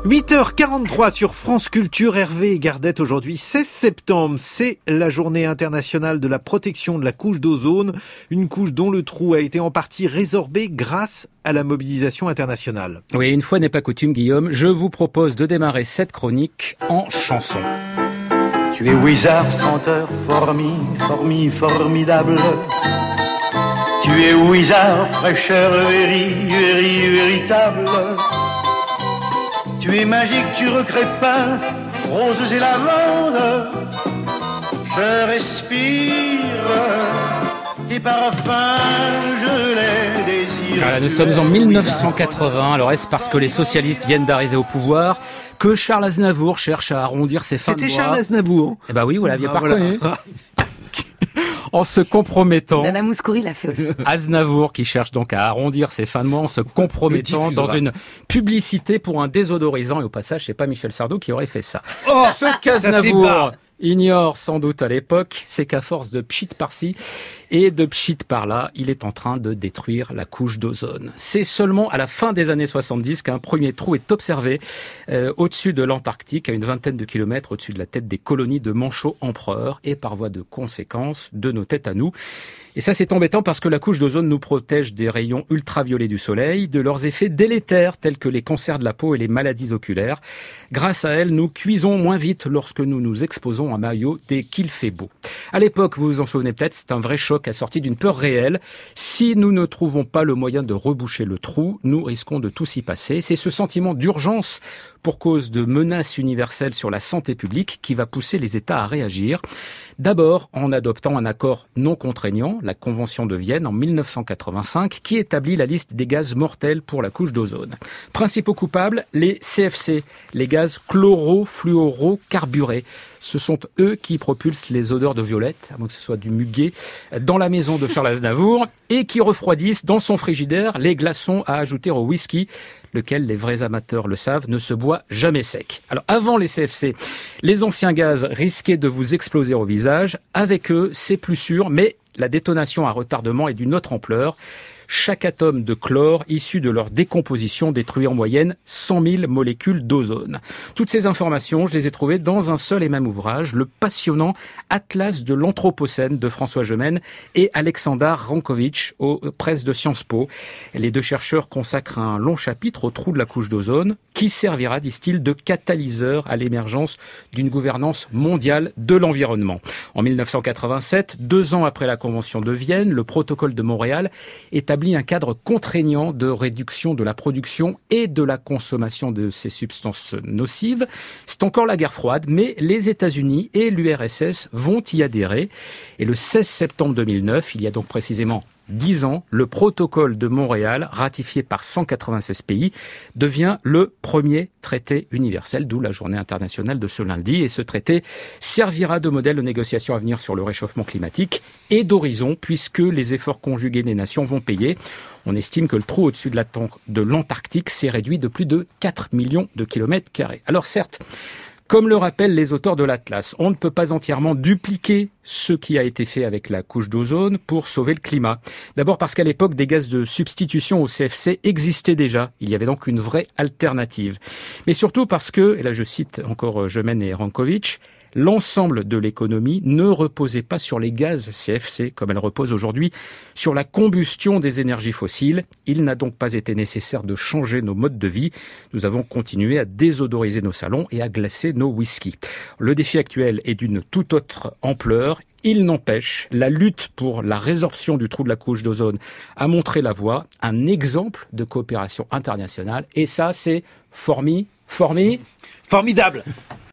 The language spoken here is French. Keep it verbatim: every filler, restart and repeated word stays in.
huit heures quarante-trois sur France Culture, Hervé et Gardette. Aujourd'hui, seize septembre, c'est la journée internationale de la protection de la couche d'ozone, une couche dont le trou a été en partie résorbé grâce à la mobilisation internationale. Oui, une fois n'est pas coutume, Guillaume, je vous propose de démarrer cette chronique en chanson. Tu es Wizard, senteur, formi, formi, formidable. Tu es Wizard, fraîcheur, véri, véri, véritable. Tu es magique, tu recrées pas, roses et lavandes. Je respire tes parfums, je les désire. Voilà, nous sommes en dix-neuf cent quatre-vingts. Alors est-ce parce que les socialistes viennent d'arriver au pouvoir que Charles Aznavour cherche à arrondir ses fins de mois ? C'était Charles Aznavour. Eh ben oui, vous l'aviez Ah, pas voilà. reconnu. En se compromettant. Nana Mouskouri l'a fait aussi. Aznavour qui cherche donc à arrondir ses fins de mois en se compromettant dans une publicité pour un désodorisant. Et au passage, c'est pas Michel Sardou qui aurait fait ça. Oh, Ce qu'Aznavour barre. ignore sans doute à l'époque, c'est qu'à force de pchit par-ci et de pchit par-là, il est en train de détruire la couche d'ozone. C'est seulement à la fin des années soixante-dix qu'un premier trou est observé euh, au-dessus de l'Antarctique, à une vingtaine de kilomètres au-dessus de la tête des colonies de Manchot-Empereur et par voie de conséquence de nos têtes à nous. Et ça, c'est embêtant parce que la couche d'ozone nous protège des rayons ultraviolets du soleil, de leurs effets délétères tels que les cancers de la peau et les maladies oculaires. Grâce à elle, nous cuisons moins vite lorsque nous nous exposons en maillot dès qu'il fait beau. À l'époque, vous vous en souvenez peut-être, c'est un vrai choc assorti d'une peur réelle. Si nous ne trouvons pas le moyen de reboucher le trou, nous risquons de tout s'y passer. C'est ce sentiment d'urgence pour cause de menaces universelles sur la santé publique qui va pousser les États à réagir. D'abord en adoptant un accord non contraignant, la Convention de Vienne en dix-neuf cent quatre-vingt-cinq, qui établit la liste des gaz mortels pour la couche d'ozone. Principaux coupables, les C F C, les gaz chlorofluorocarburés. Ce sont eux qui propulsent les odeurs de violette, à moins que ce soit du muguet, dans la maison de Charles Aznavour, et qui refroidissent dans son frigidaire les glaçons à ajouter au whisky, lequel, les vrais amateurs le savent, ne se boit jamais sec. Alors, avant les C F C, les anciens gaz risquaient de vous exploser au visage. Avec eux, c'est plus sûr, mais la détonation à retardement est d'une autre ampleur. Chaque atome de chlore issu de leur décomposition détruit en moyenne cent mille molécules d'ozone. Toutes ces informations, je les ai trouvées dans un seul et même ouvrage, le passionnant Atlas de l'Anthropocène de François Gemène et Aleksandar Rankovic aux presses de Sciences Po. Les deux chercheurs consacrent un long chapitre au trou de la couche d'ozone qui servira, disent-ils, de catalyseur à l'émergence d'une gouvernance mondiale de l'environnement. En dix-neuf cent quatre-vingt-sept, deux ans après la Convention de Vienne, le protocole de Montréal établit un cadre contraignant de réduction de la production et de la consommation de ces substances nocives. C'est encore la guerre froide, mais les États-Unis et l'U R S S vont y adhérer. Et le seize septembre deux mille neuf, il y a donc précisément dix ans, le protocole de Montréal, ratifié par cent quatre-vingt-seize pays, devient le premier traité universel, d'où la journée internationale de ce lundi. Et ce traité servira de modèle aux négociations à venir sur le réchauffement climatique et d'horizon, puisque les efforts conjugués des nations vont payer. On estime que le trou au-dessus de l'Antarctique s'est réduit de plus de quatre millions de kilomètres carrés. Alors certes, comme le rappellent les auteurs de l'Atlas, on ne peut pas entièrement dupliquer ce qui a été fait avec la couche d'ozone pour sauver le climat. D'abord parce qu'à l'époque, des gaz de substitution au C F C existaient déjà. Il y avait donc une vraie alternative. Mais surtout parce que, et là je cite encore Gemène et Rankovic, l'ensemble de l'économie ne reposait pas sur les gaz C F C, comme elle repose aujourd'hui sur la combustion des énergies fossiles. Il n'a donc pas été nécessaire de changer nos modes de vie. Nous avons continué à désodoriser nos salons et à glacer nos whiskies. Le défi actuel est d'une toute autre ampleur. Il n'empêche, la lutte pour la résorption du trou de la couche d'ozone a montré la voie, un exemple de coopération internationale. Et ça, c'est formi, formi, Formidable.